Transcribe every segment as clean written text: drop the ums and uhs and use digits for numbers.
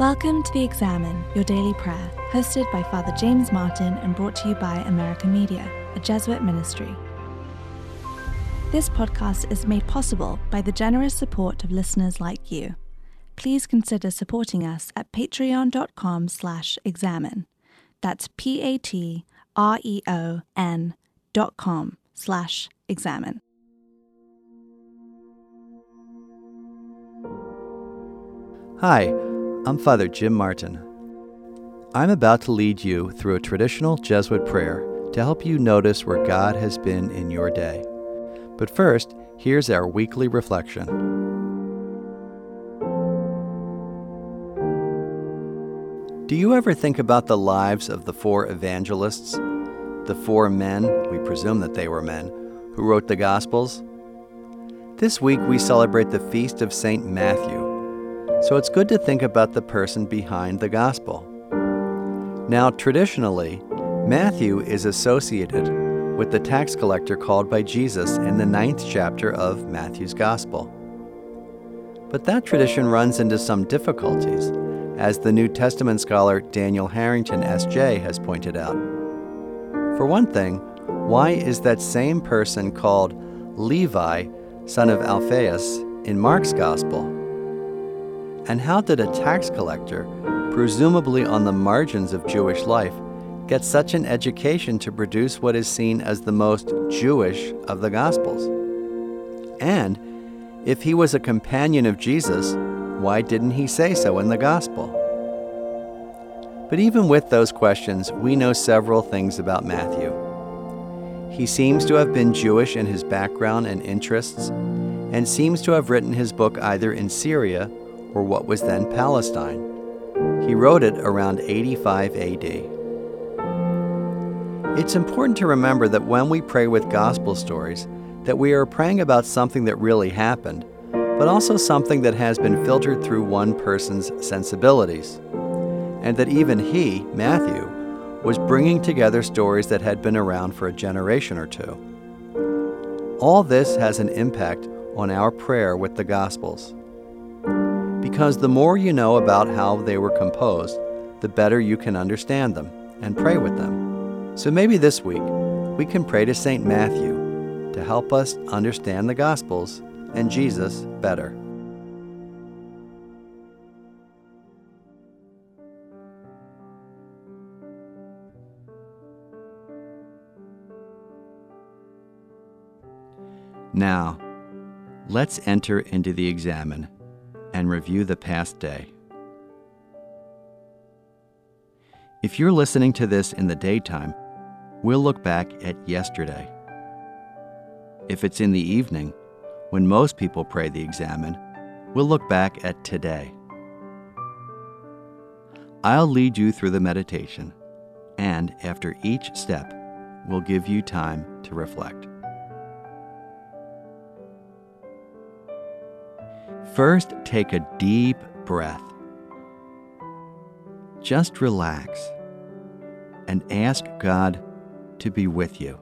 Welcome to The Examine, your daily prayer, hosted by Father James Martin and brought to you by America Media, a Jesuit ministry. This podcast is made possible by the generous support of listeners like you. Please consider supporting us at patreon.com/examine. That's patreon.com/examine. Hi, I'm Father Jim Martin. I'm about to lead you through a traditional Jesuit prayer to help you notice where God has been in your day. But first, here's our weekly reflection. Do you ever think about the lives of the four evangelists, the four men, we presume that they were men, who wrote the Gospels? This week we celebrate the feast of St. Matthew. So it's good to think about the person behind the gospel. Now, traditionally, Matthew is associated with the tax collector called by Jesus in the 9th chapter of Matthew's Gospel. But that tradition runs into some difficulties, as the New Testament scholar Daniel Harrington, S.J., has pointed out. For one thing, why is that same person called Levi, son of Alphaeus, in Mark's Gospel? And how did a tax collector, presumably on the margins of Jewish life, get such an education to produce what is seen as the most Jewish of the Gospels? And if he was a companion of Jesus, why didn't he say so in the Gospel? But even with those questions, we know several things about Matthew. He seems to have been Jewish in his background and interests, and seems to have written his book either in Syria or what was then Palestine. He wrote it around 85 AD. It's important to remember that when we pray with gospel stories, that we are praying about something that really happened, but also something that has been filtered through one person's sensibilities, and that even he, Matthew, was bringing together stories that had been around for a generation or two. All this has an impact on our prayer with the Gospels. Because the more you know about how they were composed, the better you can understand them and pray with them. So maybe this week, we can pray to St. Matthew to help us understand the Gospels and Jesus better. Now, let's enter into the Examine and review the past day. If you're listening to this in the daytime, we'll look back at yesterday. If it's in the evening, when most people pray the Examine, we'll look back at today. I'll lead you through the meditation, and after each step, we'll give you time to reflect. First, take a deep breath. Just relax and ask God to be with you.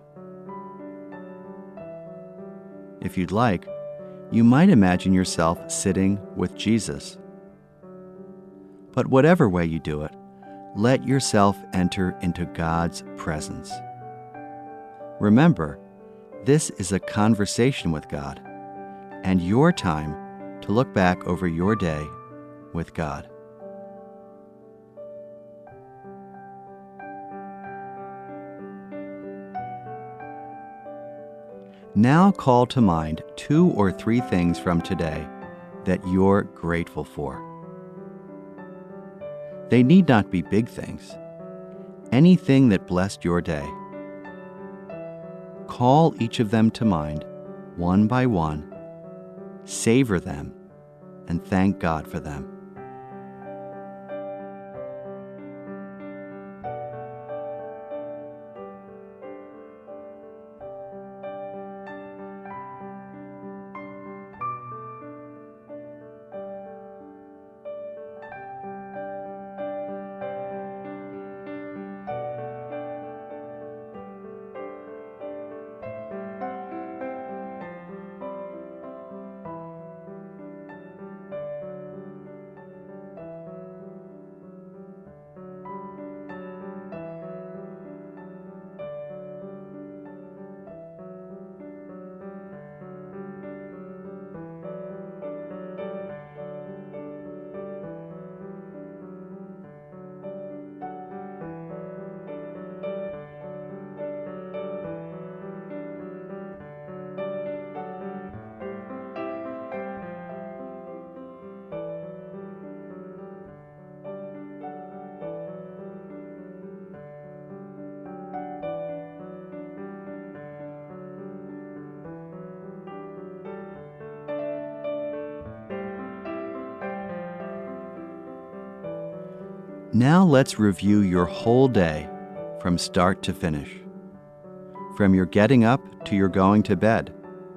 If you'd like, you might imagine yourself sitting with Jesus. But whatever way you do it, let yourself enter into God's presence. Remember, this is a conversation with God, and your time to look back over your day with God. Now call to mind 2 or 3 things from today that you're grateful for. They need not be big things. Anything that blessed your day. Call each of them to mind, one by one, savor them, and thank God for them. Now let's review your whole day from start to finish, from your getting up to your going to bed.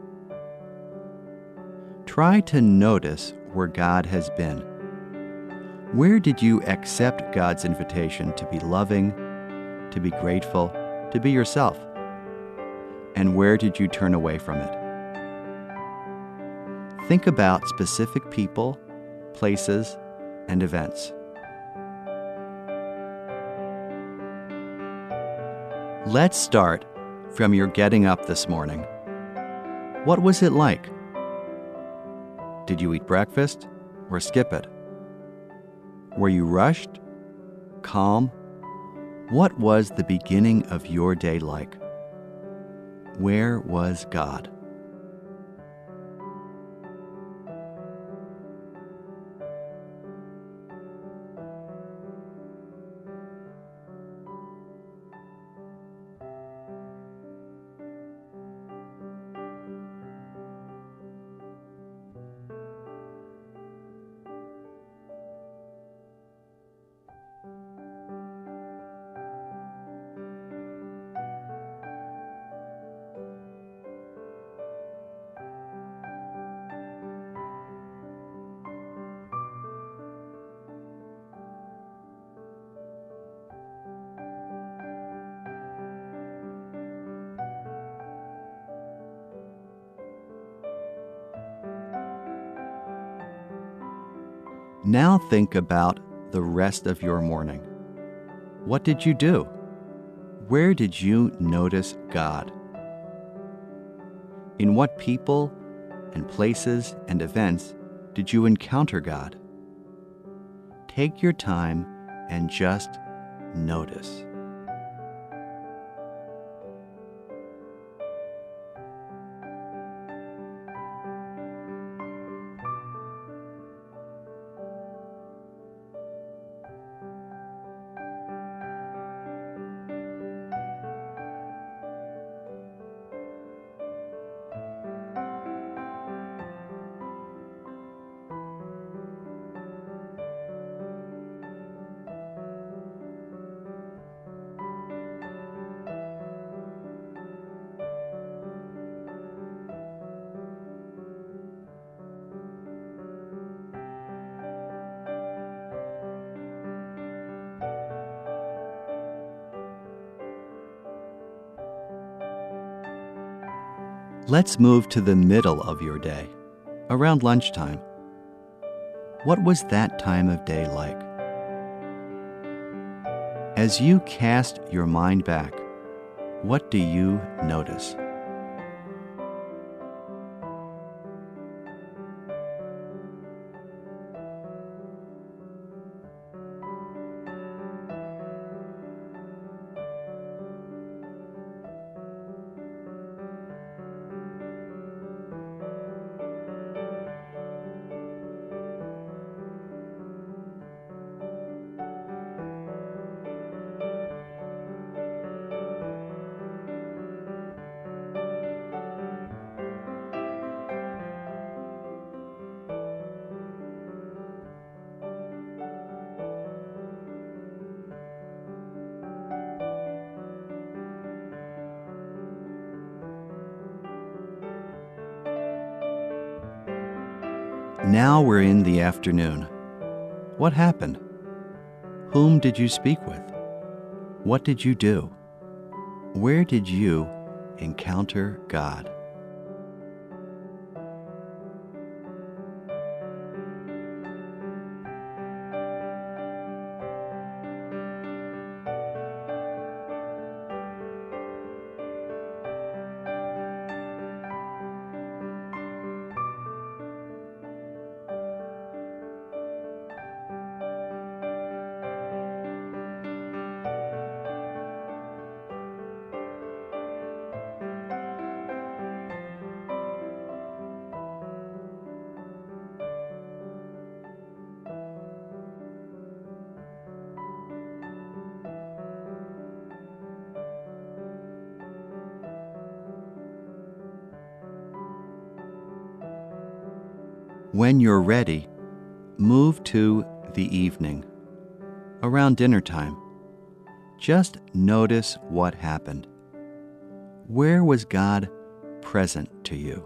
Try to notice where God has been. Where did you accept God's invitation to be loving, to be grateful, to be yourself? And where did you turn away from it? Think about specific people, places, and events. Let's start from your getting up this morning. What was it like? Did you eat breakfast or skip it? Were you rushed? Calm? What was the beginning of your day like? Where was God? Now think about the rest of your morning. What did you do? Where did you notice God? In what people and places and events did you encounter God? Take your time and just notice. Let's move to the middle of your day, around lunchtime. What was that time of day like? As you cast your mind back, what do you notice? Now we're in the afternoon. What happened? Whom did you speak with? What did you do? Where did you encounter God? When you're ready, move to the evening. around dinner time. Just notice what happened. Where was God present to you?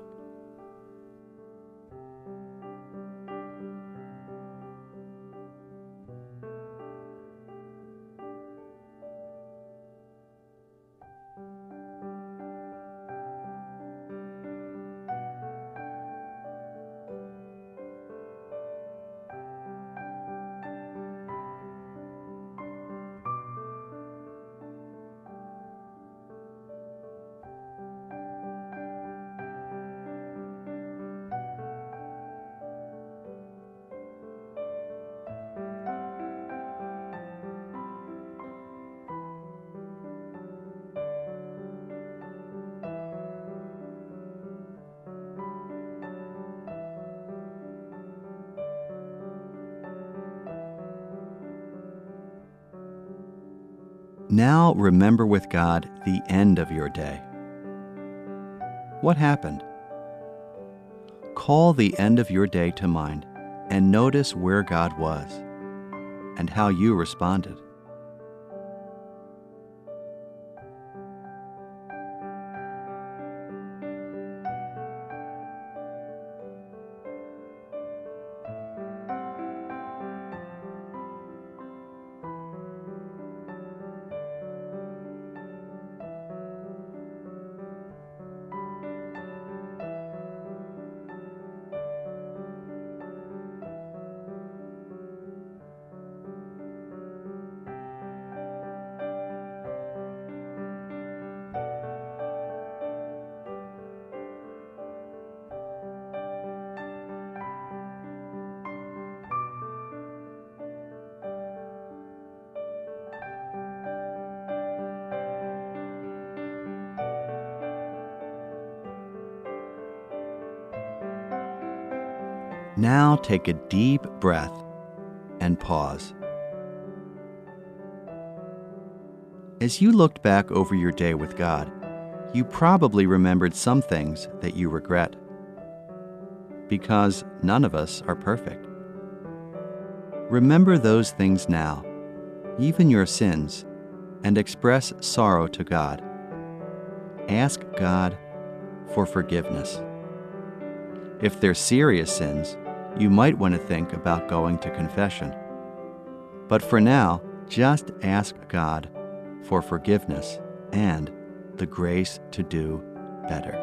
Now remember with God the end of your day. What happened? Call the end of your day to mind and notice where God was and how you responded. Now take a deep breath and pause. As you looked back over your day with God, you probably remembered some things that you regret, because none of us are perfect. Remember those things now, even your sins, and express sorrow to God. Ask God for forgiveness. If they're serious sins, you might want to think about going to confession. But for now, just ask God for forgiveness and the grace to do better.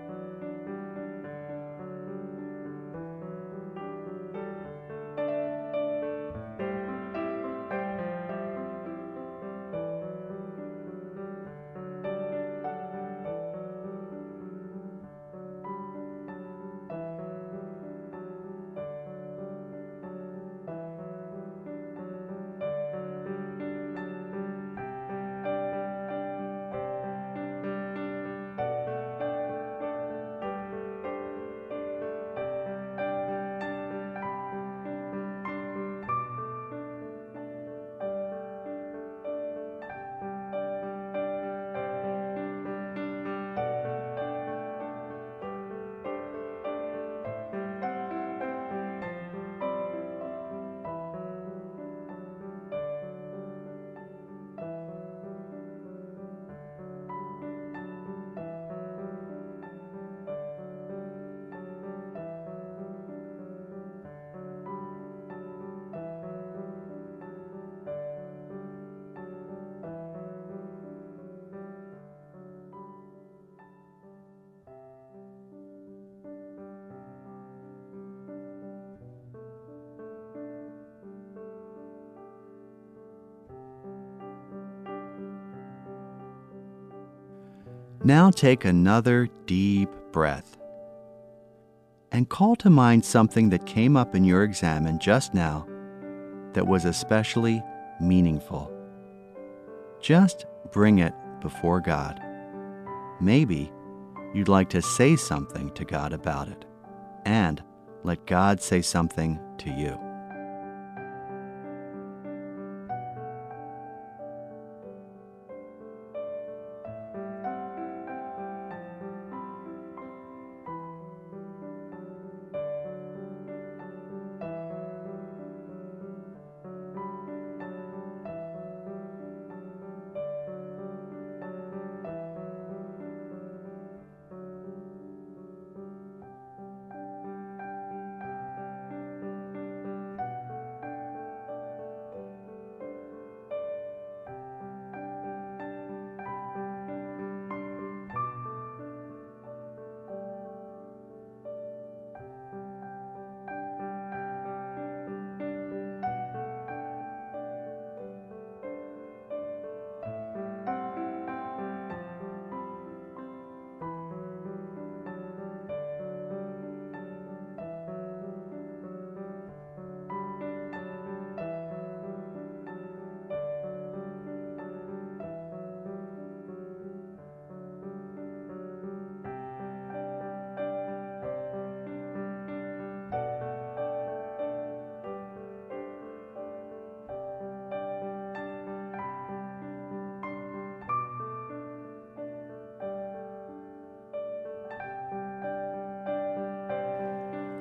Now take another deep breath and call to mind something that came up in your examen just now that was especially meaningful. Just bring it before God. Maybe you'd like to say something to God about it, and let God say something to you.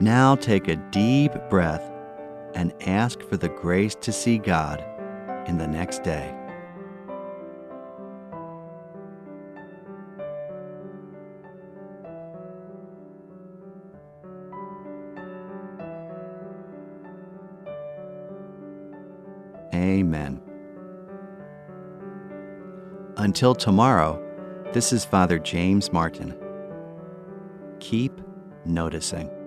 Now take a deep breath and ask for the grace to see God in the next day. Amen. Until tomorrow, this is Father James Martin. Keep noticing.